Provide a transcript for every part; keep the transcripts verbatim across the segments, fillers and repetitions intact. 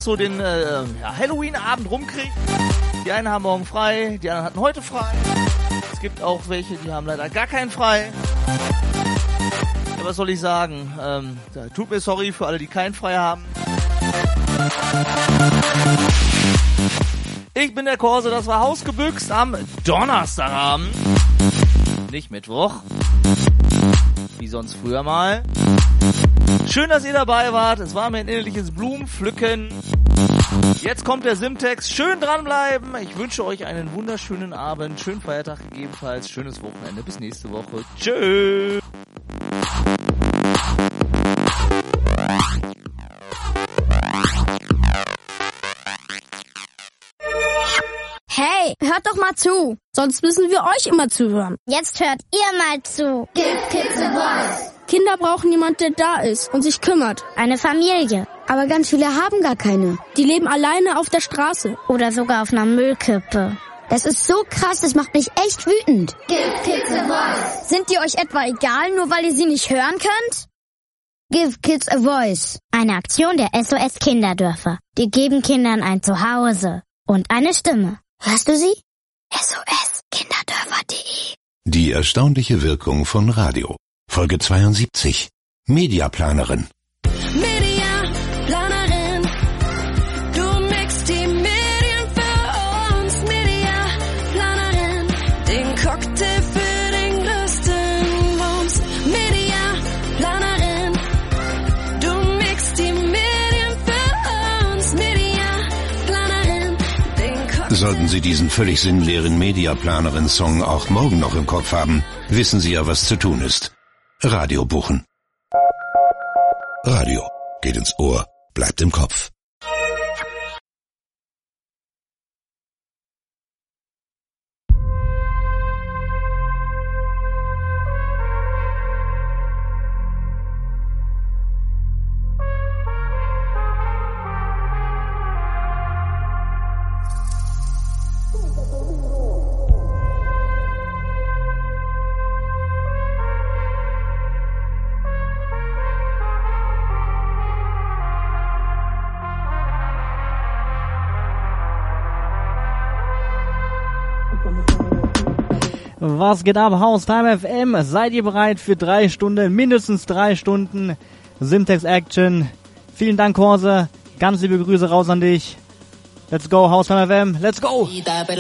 so den äh, ja, Halloween-Abend rumkriegt. Die einen haben morgen frei, die anderen hatten heute frei. Es gibt auch welche, die haben leider gar keinen frei. Ja, was soll ich sagen? Ähm, tut mir sorry für alle, die keinen frei haben. Ich bin der Korse, das war Hausgebüxt am Donnerstagabend. Nicht Mittwoch. Wie sonst früher mal. Schön, dass ihr dabei wart. Es war mir ein innerliches Blumenpflücken. Jetzt kommt der Simtex. Schön dranbleiben. Ich wünsche euch einen wunderschönen Abend. Schönen Feiertag gegebenenfalls. Schönes Wochenende. Bis nächste Woche. Tschüss. Hey, hört doch mal zu. Sonst müssen wir euch immer zuhören. Jetzt hört ihr mal zu. Give Kids a Voice. Kinder brauchen jemand, der da ist und sich kümmert. Eine Familie. Aber ganz viele haben gar keine. Die leben alleine auf der Straße. Oder sogar auf einer Müllkippe. Das ist so krass, das macht mich echt wütend. Give Kids a Voice. Sind die euch etwa egal, nur weil ihr sie nicht hören könnt? Give Kids a Voice. Eine Aktion der S O S Kinderdörfer. Die geben Kindern ein Zuhause und eine Stimme. Hörst du sie? S O S Kinderdörfer punkt de. Die erstaunliche Wirkung von Radio. Folge zweiundsiebzig. Mediaplanerin. Mediaplanerin. Du mixt die Medien für uns. Mediaplanerin. Den Cocktail für den größten Wumms. Mediaplanerin. Du mixt die Medien für uns. Mediaplanerin. Den Cocktail. Sollten Sie diesen völlig sinnleeren Mediaplanerin-Song auch morgen noch im Kopf haben, wissen Sie ja, was zu tun ist. Radio buchen. Radio geht ins Ohr, bleibt im Kopf. Was geht ab, Haustime F M? Seid ihr bereit für drei Stunden, mindestens drei Stunden Simtex Action? Vielen Dank, Korse. Ganz liebe Grüße raus an dich. Let's go, Haustime F M. Let's go!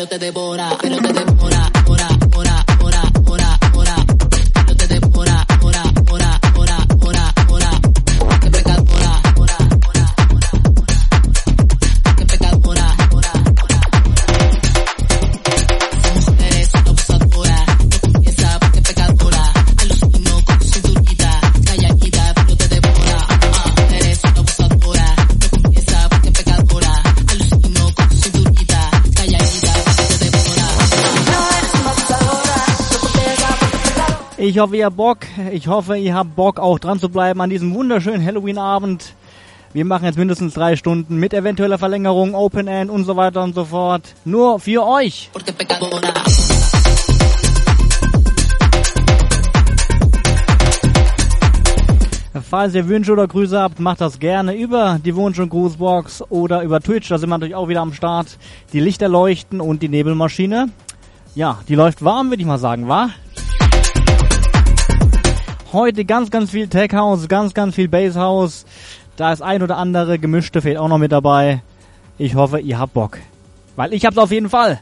Ich hoffe, ihr habt Bock. Ich hoffe, ihr habt Bock, auch dran zu bleiben an diesem wunderschönen Halloween-Abend. Wir machen jetzt mindestens drei Stunden mit eventueller Verlängerung, Open End und so weiter und so fort. Nur für euch. Falls ihr Wünsche oder Grüße habt, macht das gerne über die Wunsch- und Grußbox oder über Twitch. Da sind wir natürlich auch wieder am Start. Die Lichter leuchten und die Nebelmaschine. Ja, die läuft warm, würde ich mal sagen, wa? Heute ganz, ganz viel Tech House, ganz, ganz viel Bass House. Da ist ein oder andere gemischte fehlt auch noch mit dabei. Ich hoffe, ihr habt Bock. Weil ich hab's auf jeden Fall.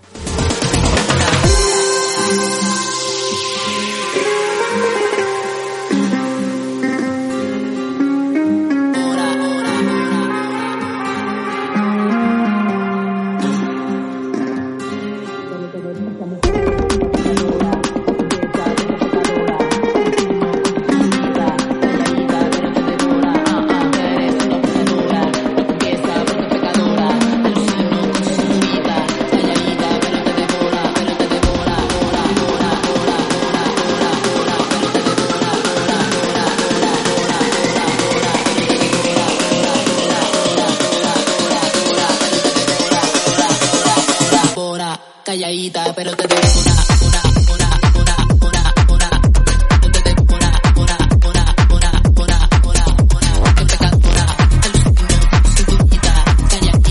Calladita, pero te dejo una, una, una, una, una, una, yo te dejo una, una, una, una, una, una, una, que pecadora, alucino, cinturita, calladita.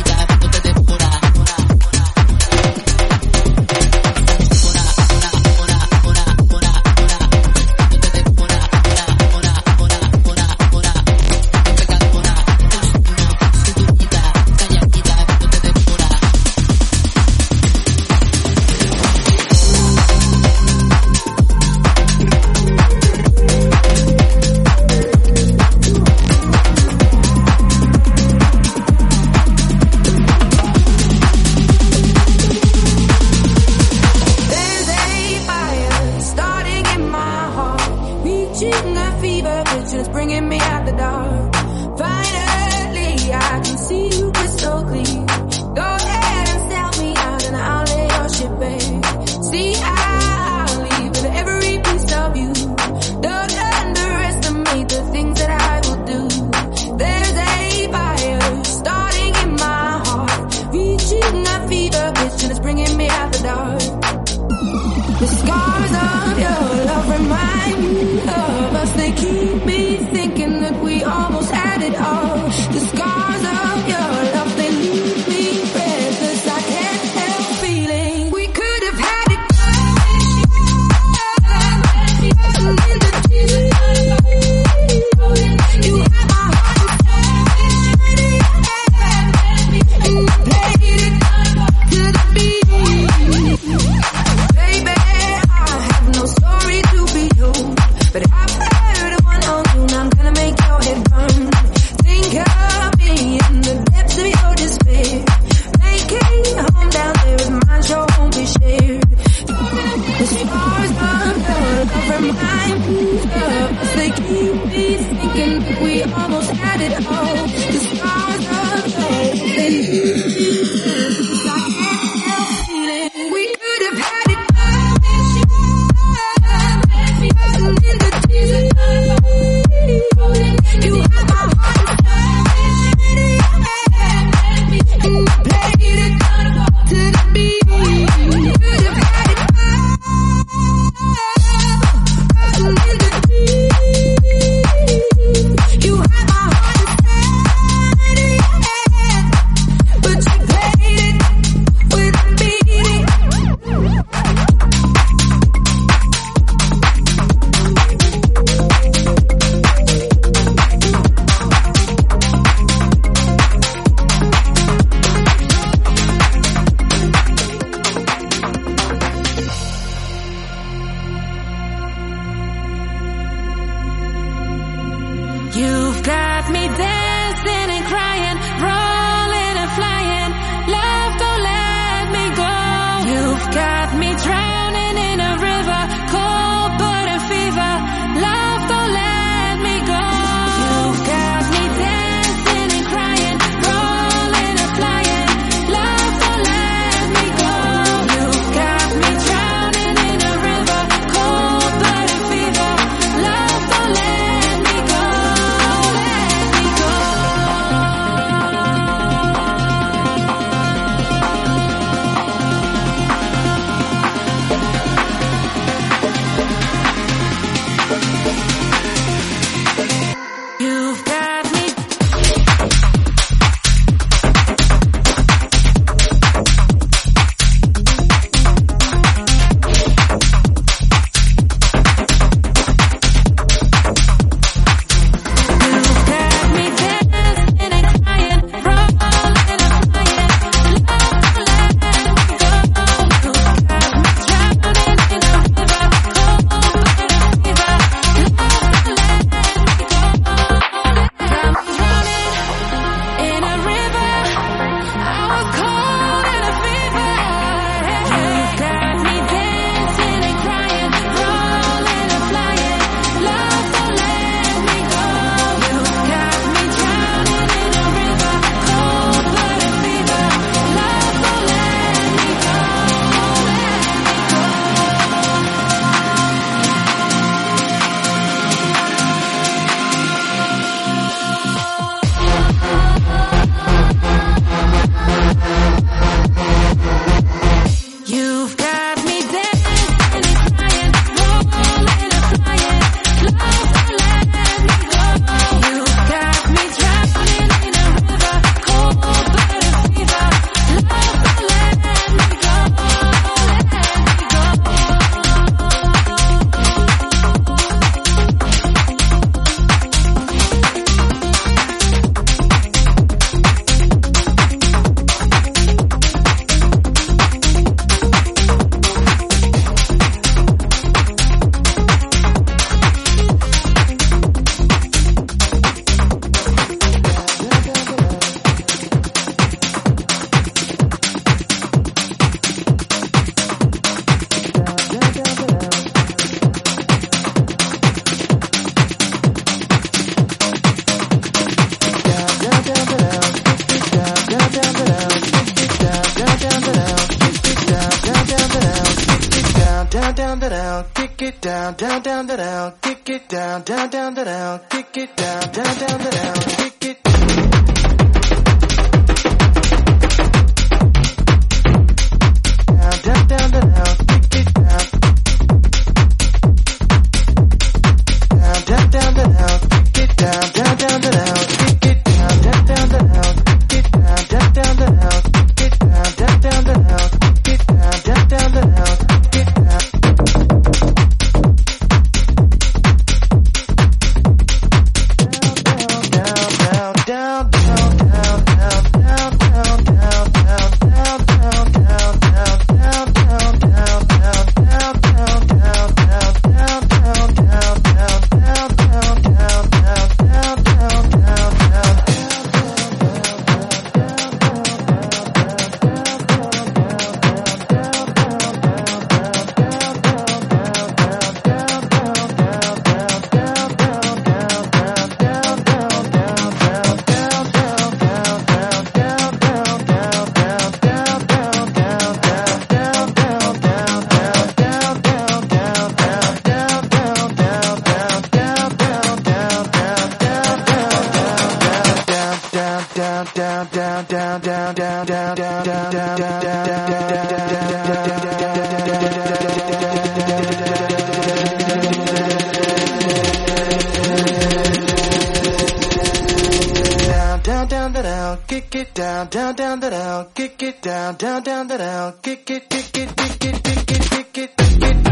bringing me out the dark. The scars of your love remind me of us. They keep me thinking that we almost had it all. The scars of your love, they leave me breathless. I can't help feeling we could have had it. You had my heart and you played it to the beat. Baby, I have no story to be told, but I've heard one on you, and I'm gonna make your head burn. Think of me in the depths of your despair. Making a home down there with mine sure won't be shared. The scars of your love remind me of us. They keep me thinking that we almost had it all. The scars of your love, they leave me breathless. I can't help feeling we could have had it. In the tears of you had my heart and you played it to the beat. You could have had it. In the tears, you had my heart but you played it with a beating. You've got me dancing and crying, rolling and flying. Love, don't let me go. You've got me drowning in a river, cold blood and fever. Love, don't let me go. You've got me dancing and crying, rolling and flying. Love, don't let me go. You've got me drowning in a river, cold blood and fever. Love, don't let me go. You've got me. You've got me dancing and crying, rolling and flying. Love, don't let me go. You've got me drowning in a river, cold blood and fever. Love, don't let me go. Got me drowning in a river. I was cold in a fever. You've got me dancing and crying, rolling and flying. Love, don't let me go. You've got me drowning in a river, cold blood and fever. Love, don't let me go. You've got me dancing and crying, rolling and flying. Love, don't let me go. You've got me drowning in a river, cold blood and fever. Love, don't let me go. down, down, down, down, down, kick it down, down, down, down, down, kick it down, down, down, down, down, kick it. down, down, down, down, down, down, down, down, down, down, down, down, kick it down, down, down, down, kick it down, down, down, down, kick it, kick it, kick it, kick it, kick it, kick it.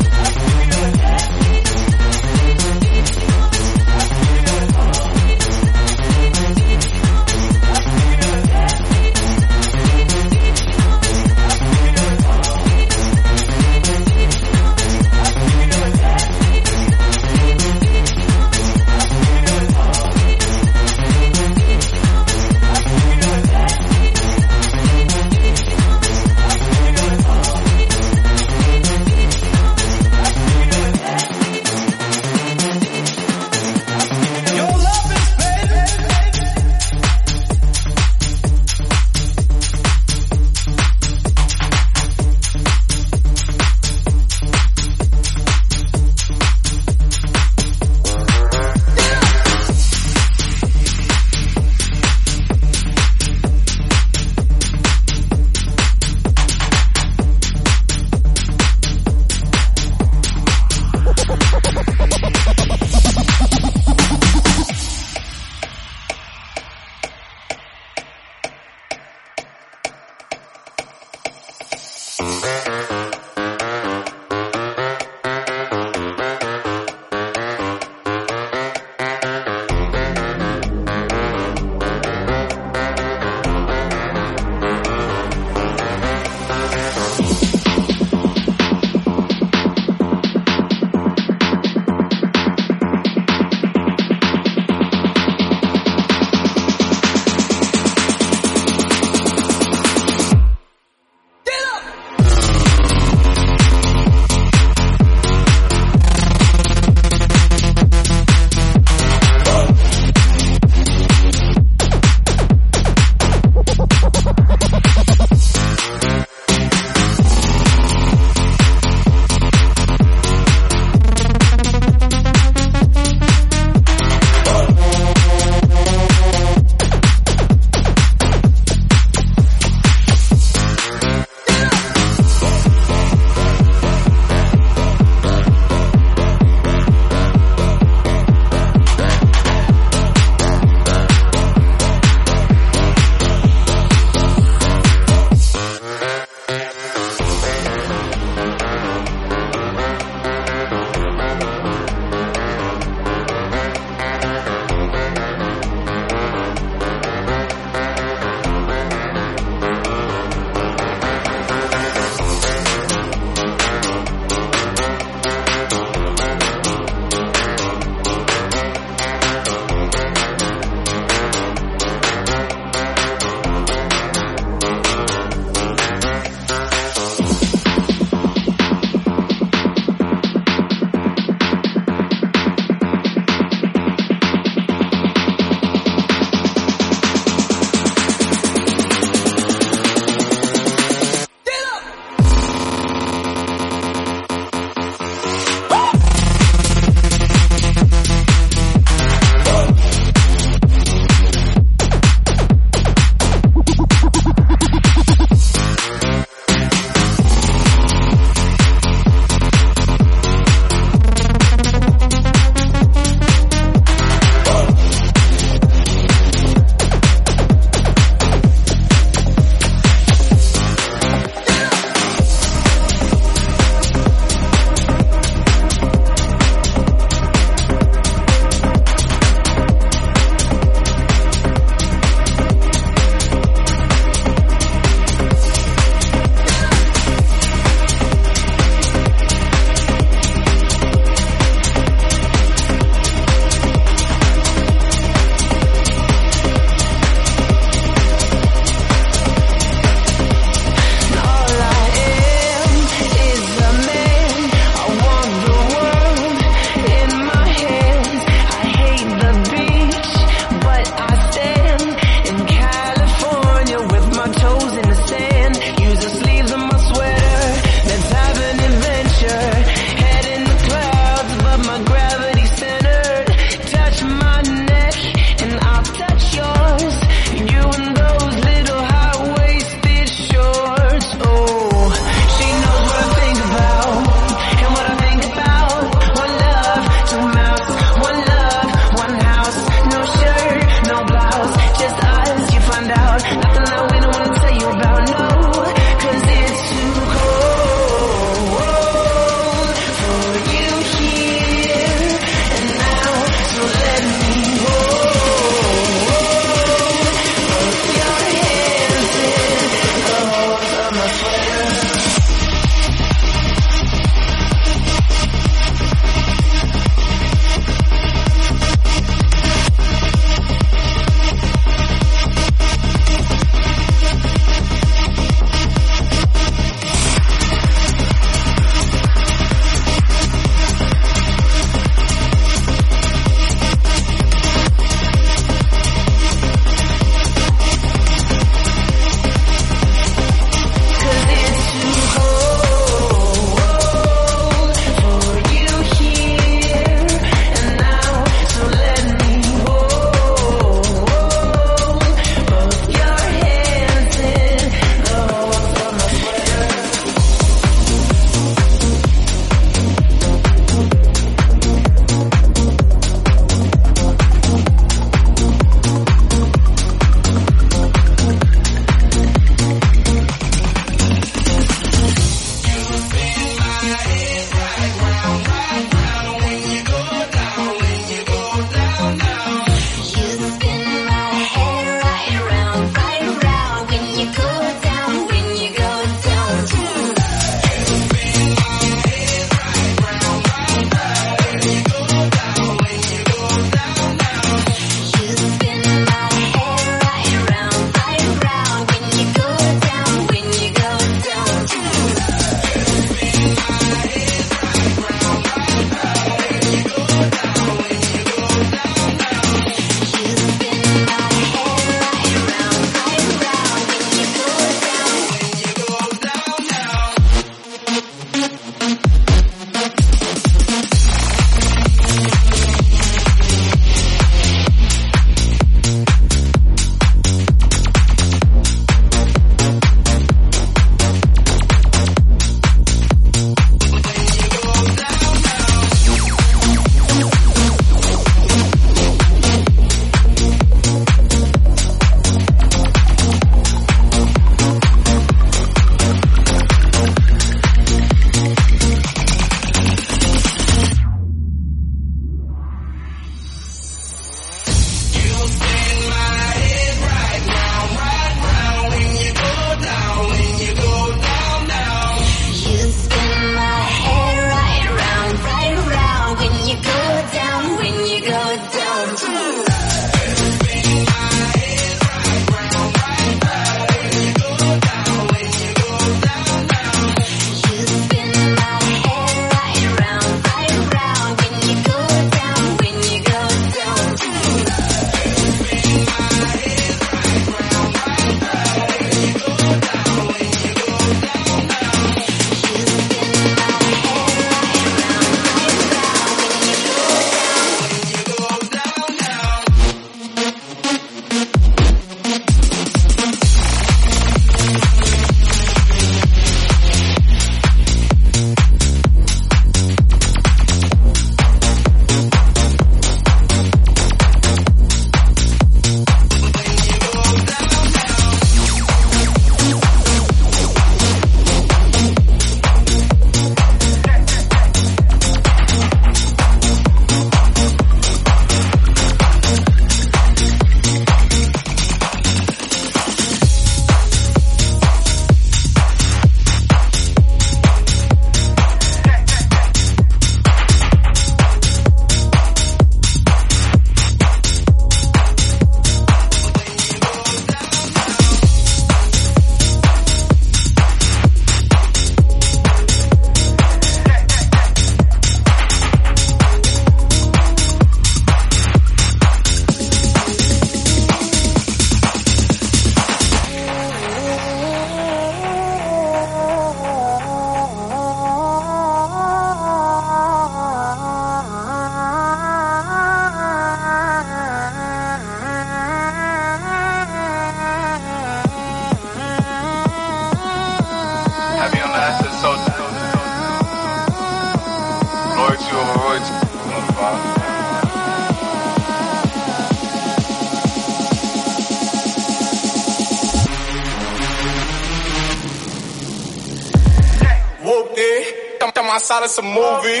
Outside of some movie.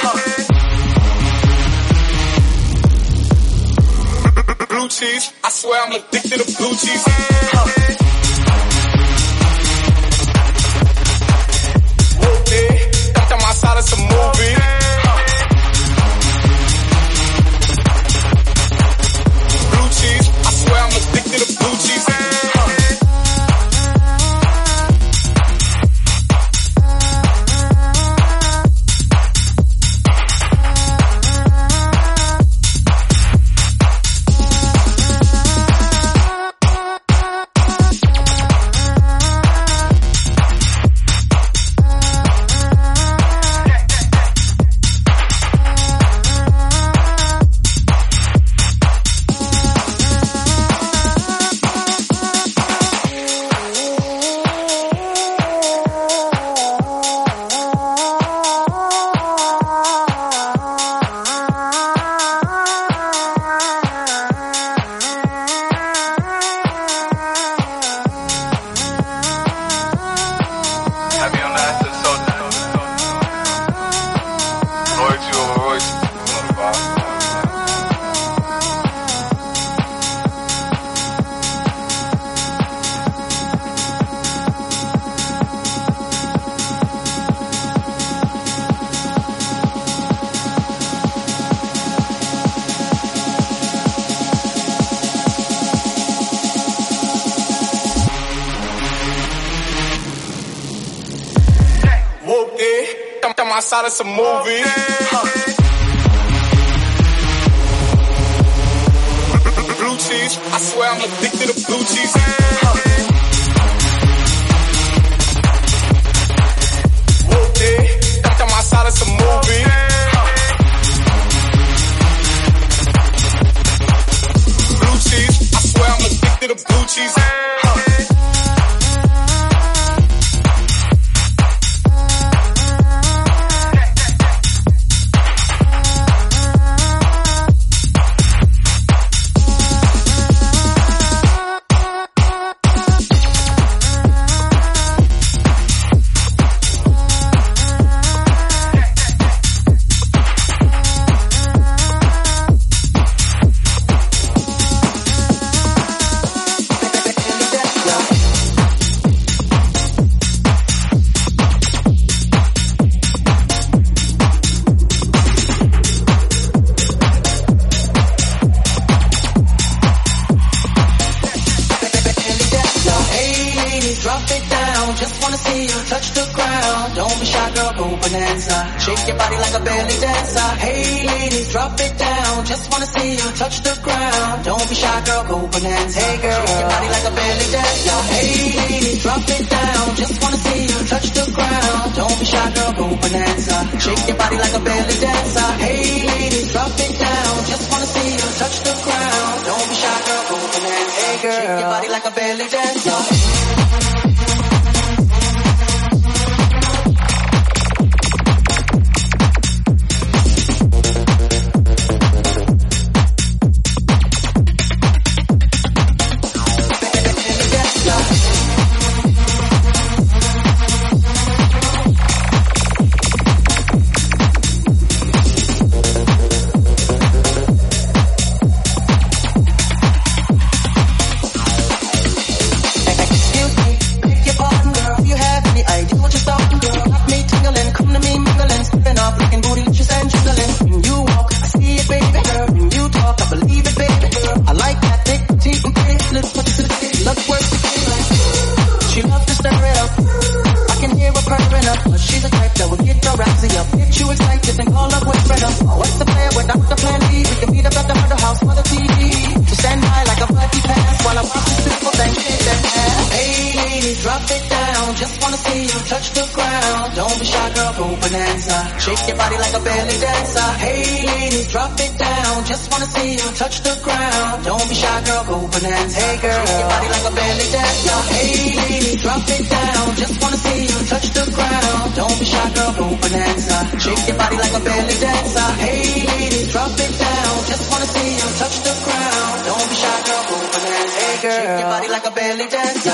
Blue cheese, I swear I'm addicted to blue cheese. Whoop it, I'm outside of some movie. Blue cheese, I swear I'm addicted to blue cheese. Outside of some movie. Blue cheese, I swear I'm addicted to blue cheese. Whoop it, I'm outside of some movie. Blue cheese, I swear I'm addicted to blue cheese. wanna see you touch the ground. Don't be shy, girl, go bonanza. Shake your body like a belly dancer. Hey ladies, drop it down. Just wanna see you touch the ground. Don't be shy, girl, go bonanza. Hey girl, shake your body like a belly dancer. Hey ladies, drop it down. Just wanna see you touch the ground. Don't be shy, girl, go bonanza. Shake your body like a belly dancer. Hey ladies, drop it down. Just wanna see you touch the ground. Don't be shy, girl, go bonanza. Hey girl, shake your body like a belly dancer. Shake your body like a belly dancer. Hey ladies, drop it down. Just wanna see you touch the ground. Don't be shy, girl, go bonanza. Hey girl, shake your body like a belly dancer. Hey ladies, drop it down. Just wanna see you touch the ground. Don't be shy, girl, go bonanza. Shake your body like a belly dancer. Hey ladies, drop it down. Just wanna see you touch the ground. Don't be shy, girl, go bonanza. Hey girl, shake your body like a belly dancer.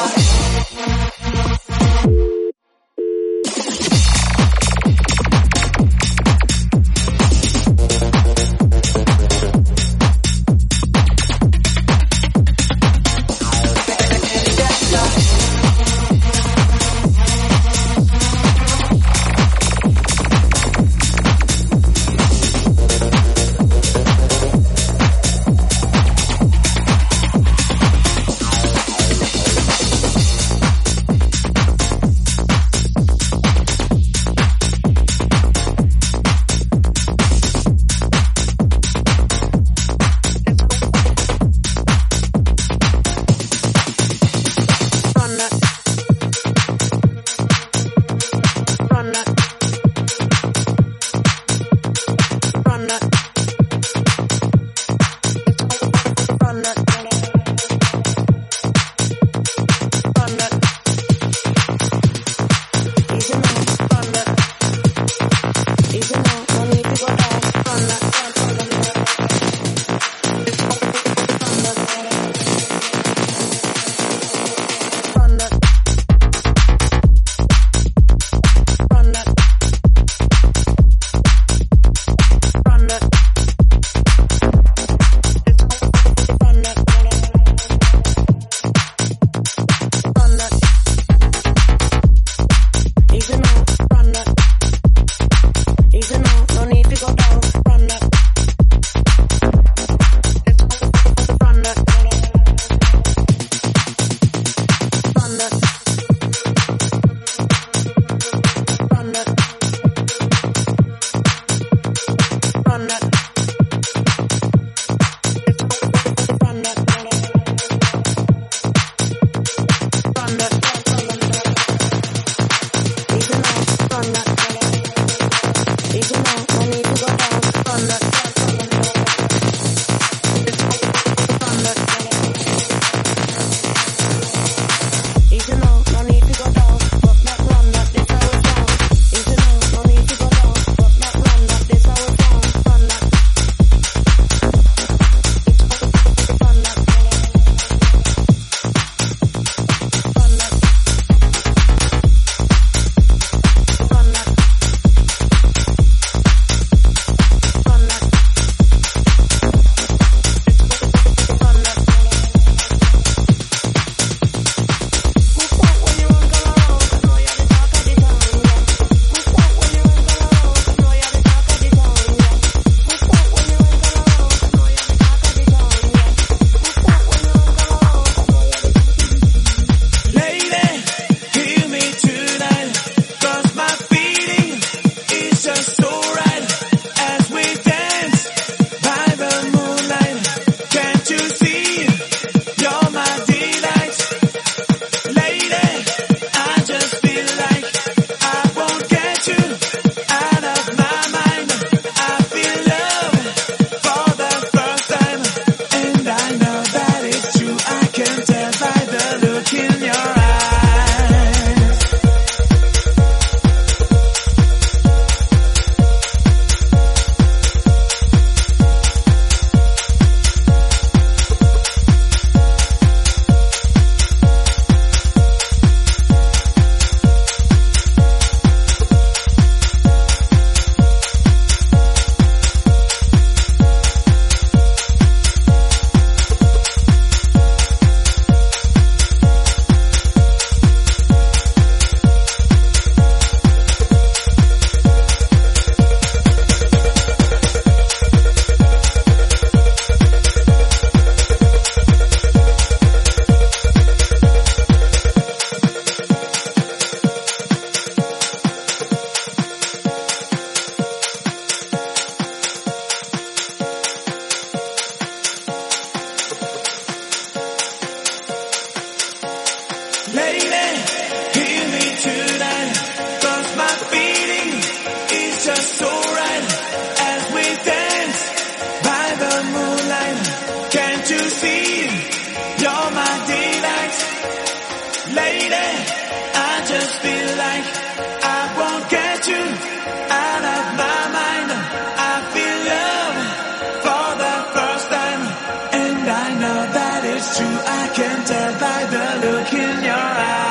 you see, you're my delight. Lady, I just feel like I won't get you out of my mind. I feel love for the first time, and I know that it's true. I can tell by the look in your eyes.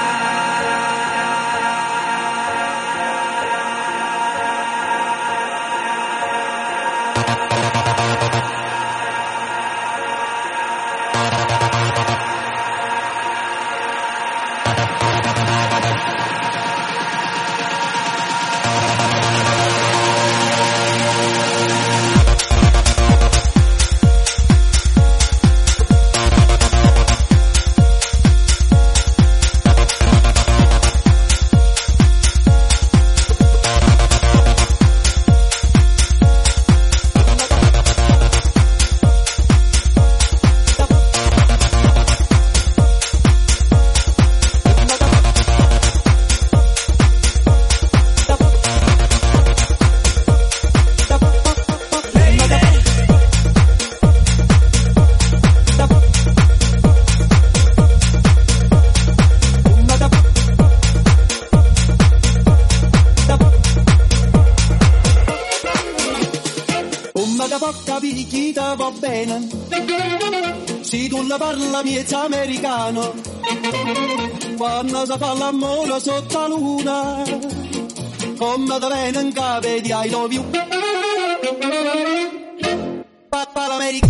Va bene, se tu la parla miezza americano, quando si fa l'amore sotto la luna, come da bene in cave di I love you. Papà l'America.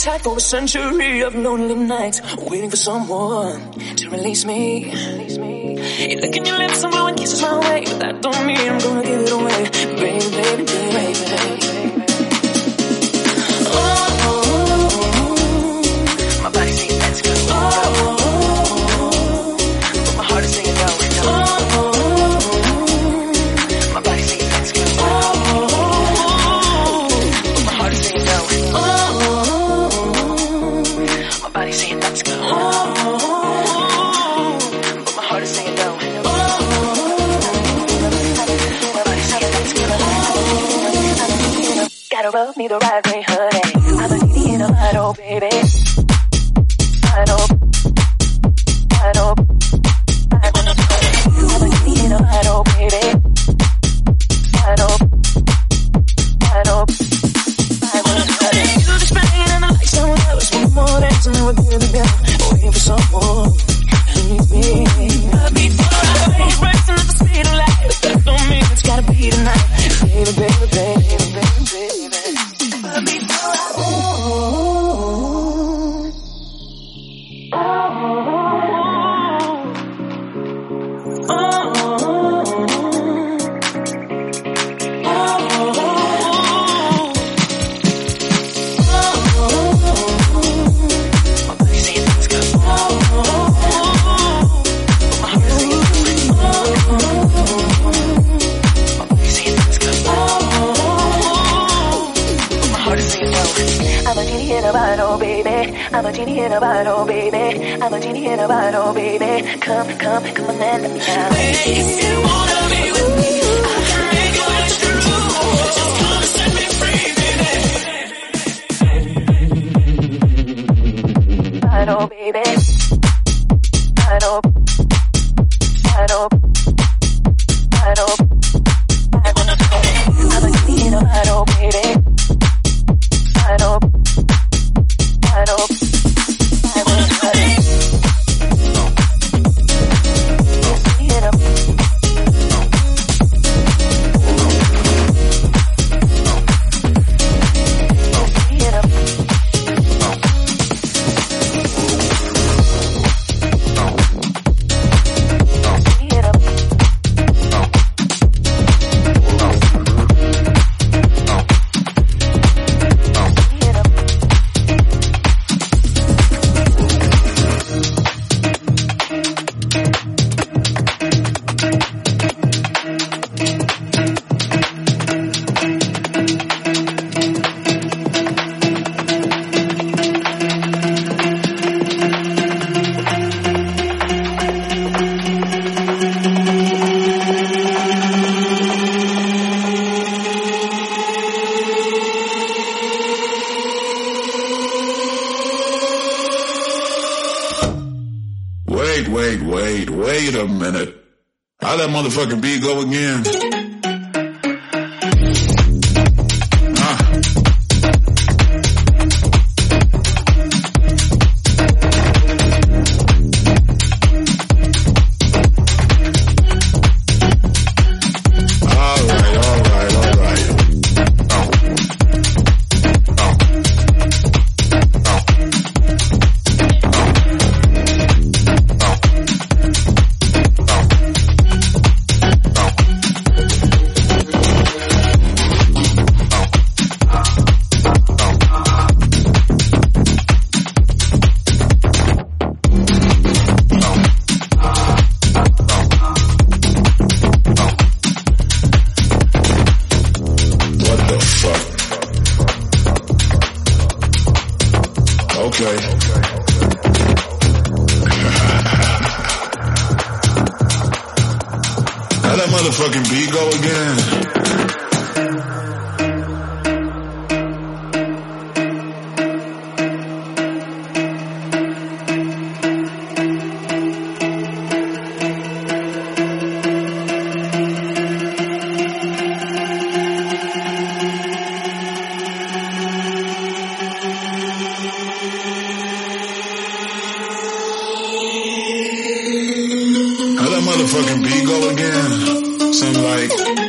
tight for a century of lonely nights, waiting for someone to release me. You look at your lips and blowing kisses my way, but that don't mean I'm gonna give it away, baby, baby, baby, baby. Oh, oh, oh, my body says let's go. Oh, oh, oh, but my heart is saying no. Oh, oh, oh, my body says let's go. Oh, oh, oh, but my heart is saying no. Oh, oh, my body saying let's go. Oh, oh, but my heart is saying no. Gotta rub me the right way, honey. I'm a genie in a bottle, baby. Bottle, bottle, bottle. I'm a genie in a bottle, baby. Bottle, bottle, bottle. You just banging in the lights, someone else. One more dance and then we're good to go. Waiting for someone to meet me. Love me for a way, racing at the speed of light. But that don't mean it's gotta be tonight. Baby, baby, baby, baby, baby. Love me for a oh, oh, oh, oh, my body saying let's go. My heart is saying my body saying let's go. My heart is saying no. I'm a genie in a bottle, baby. I'm a genie in a bottle, baby. I'm a genie in a bottle, baby. Come, come, come and let me out. If you wanna be with me, I can make it what you do. Just come and set me free, baby. Bottle, baby. Bottle, bottle, bottle, bottle. I'm a genie in a bottle, baby. Bottle, bottle, bottle, bottle. Wait, wait, wait, wait a minute. How that motherfucking beat go again? Motherfucking beat go again. How that motherfucking beat go again? Something like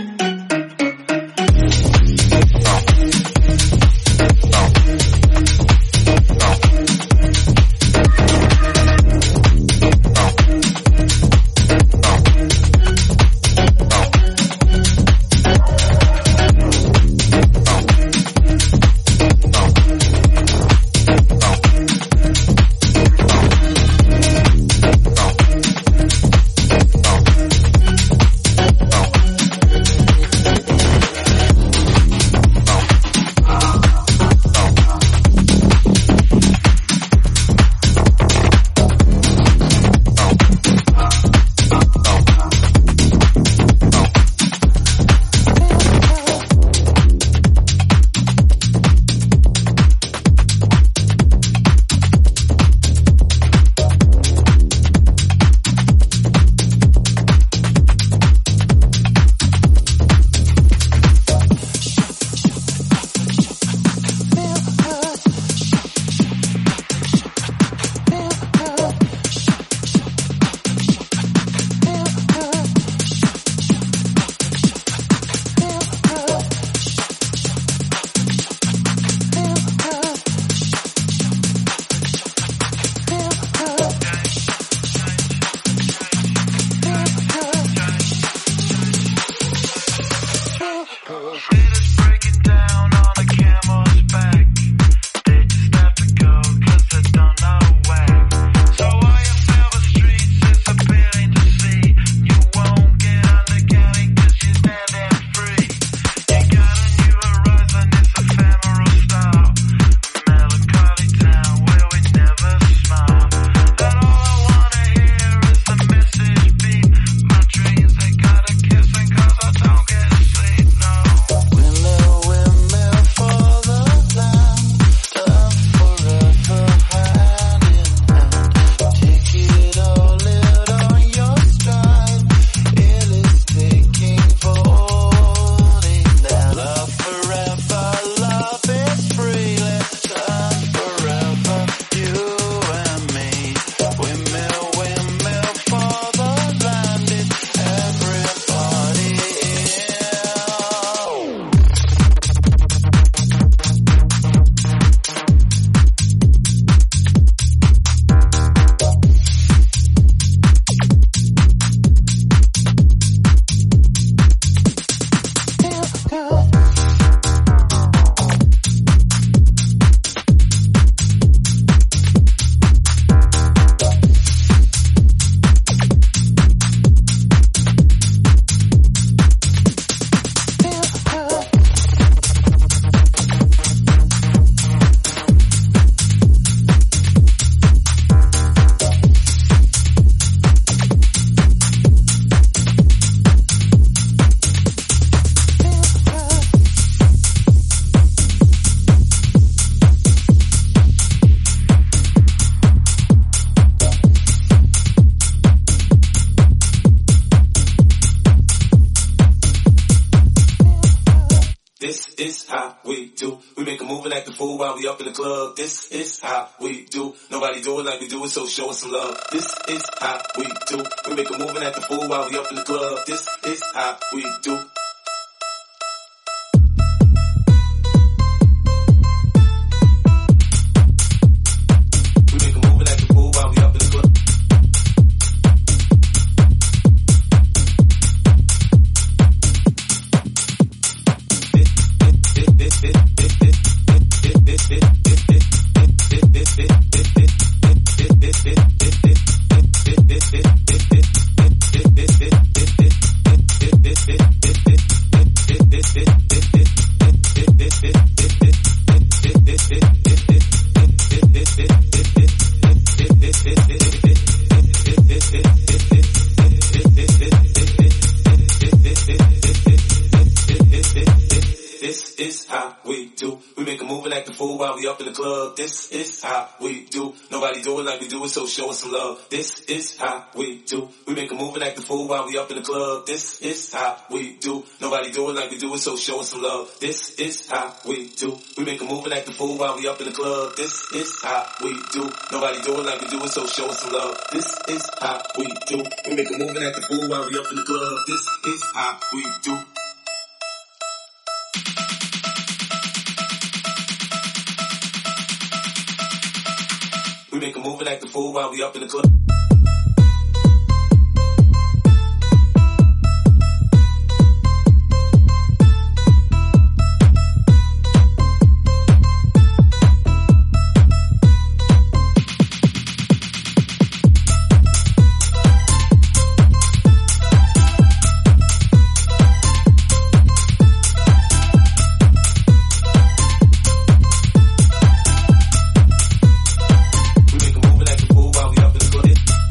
do. We make a move and act a fool while we up in the club. This is how we do. Nobody do it like we do it, so show us some love. This is how we do. We make a move and act a fool while we up in the club. This is how we do. This is how we do. Nobody do it like we do it, so show us some love. This is how we do. We make a move and act a fool while we up in the club. This is how we do. Nobody do it like we do it, so show us some love. This is how we do. We make a move and act a fool while we up in the club. This is how we do. Nobody do it like we do it, so show us some love. This is how we do. We make a move and act a fool while we up in the club. This is how we do. We make a move and act a fool while we up in the club. We make a move and act a fool while we up in the club.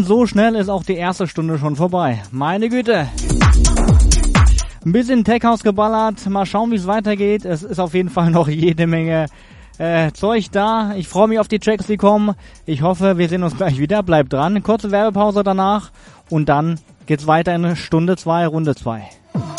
so schnell ist auch die erste Stunde schon vorbei. Meine Güte. Ein bisschen Tech-House geballert. Mal schauen, wie es weitergeht. Es ist auf jeden Fall noch jede Menge äh, Zeug da. Ich freue mich auf die Tracks, die kommen. Ich hoffe, wir sehen uns gleich wieder. Bleibt dran. Kurze Werbepause danach. Und dann geht's weiter in Stunde zwei, Runde zwei.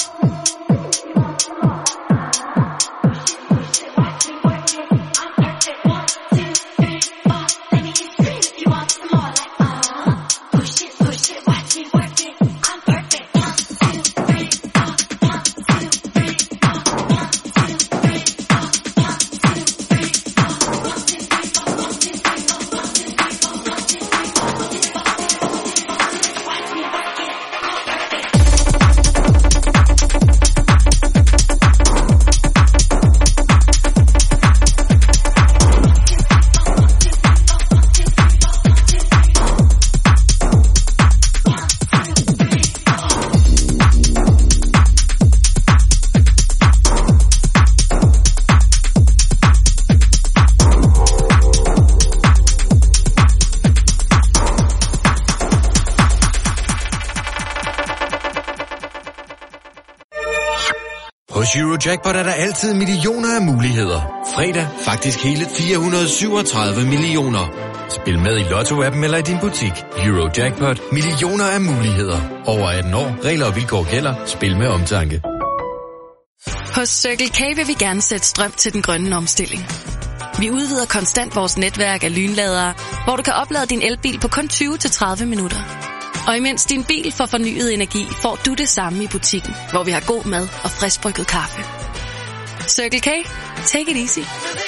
Hos Eurojackpot er der altid millioner af muligheder. Fredag faktisk hele fire hundrede syvogtredive millioner. Spil med i Lotto-appen eller i din butik. Eurojackpot. Millioner af muligheder. Over atten år. Regler og vilkår gælder. Spil med omtanke. Hos Circle K vil vi gerne sætte strøm til den grønne omstilling. Vi udvider konstant vores netværk af lynladere, hvor du kan oplade din elbil på kun tyve til tredive minutter. Og imens din bil får fornyet energi, får du det samme i butikken, hvor vi har god mad og friskbrygget kaffe. Circle K. Take it easy.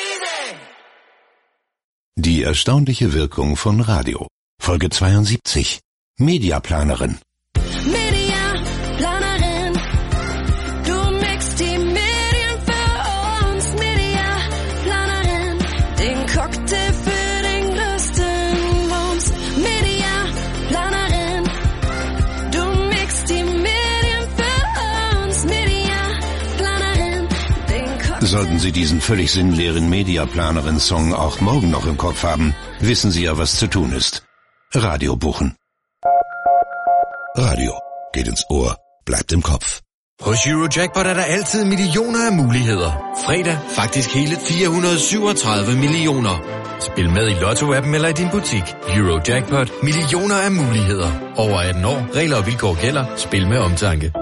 Die erstaunliche Wirkung von Radio. Folge zweiundsiebzig. Mediaplanerin. Mediaplanerin. Du mixt die Medien für uns. Mediaplanerin. Den Cocktail für den größten Wumms. Mediaplanerin. Du mixt die Medien für uns. Mediaplanerin. Den Cocktail. Sollten Sie diesen völlig sinnleeren Mediaplanerin-Song auch morgen noch im Kopf haben, wissen Sie ja, was zu tun ist. Radio buchen. Radio geht ins Ohr, bleibt im Kopf. Hos Eurojackpot er der altid millioner af muligheder. Fredag faktisk hele fire hundrede syvogtredive millioner. Spil med i Lotto-appen eller i din butik. Eurojackpot. Millioner af muligheder. Over atten år. Regler og vilkår gælder. Spil med omtanke.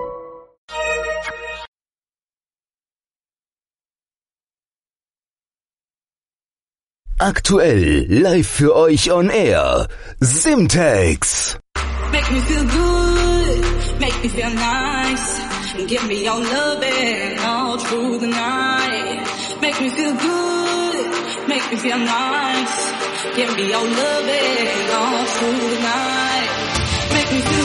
Aktuell live für euch on air. Simtex. Make me feel good, make me feel nice, and give me your loving all through the night. Make me feel good, make me feel nice, give me your loving all through the night. Make me feel